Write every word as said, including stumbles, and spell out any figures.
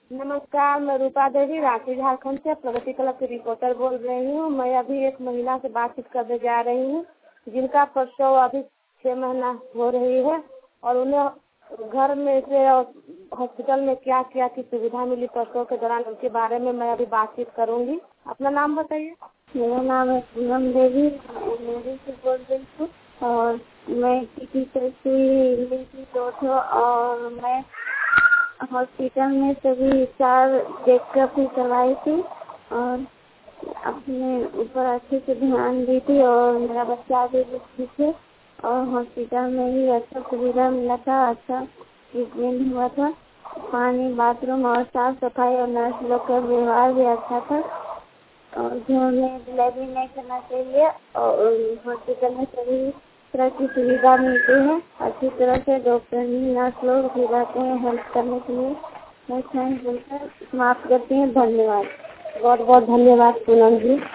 नमस्कार, मैं रूपा देवी रांची झारखंड से प्रगति क्लब की रिपोर्टर बोल रही हूँ। मैं अभी एक महिला से बातचीत करने जा रही हूँ जिनका प्रसव अभी छह महीना हो रही है और उन्हें घर में से और हॉस्पिटल में क्या क्या की सुविधा मिली प्रसव के दौरान, उनके बारे में मैं अभी बातचीत करूँगी। अपना नाम बताइए। मेरा नाम है पूनम देवी, मेरी से बोल रही हूँ और मैं किसी तरह से डॉक्टर और मैं हॉस्पिटल में सभी चार चेकअप भी करवाई थी और अपने ऊपर अच्छे से ध्यान दी थी और मेरा बच्चा भी ठीक है और हॉस्पिटल में भी अच्छा सुविधा मिला था, अच्छा ट्रीटमेंट हुआ था। पानी, बाथरूम और साफ सफाई और नर्स लोग का व्यवहार भी अच्छा था और जो हमें डिलीवरी नहीं करना चाहिए और हॉस्पिटल में सभी तरह की सुविधा मिलती है। अच्छी तरह से डॉक्टर नर्स लोग भी रहते हैं हेल्प करने के लिए। मैं थैंक बोलकर समाप्त करती हूँ। धन्यवाद। बहुत बहुत धन्यवाद पूनम जी।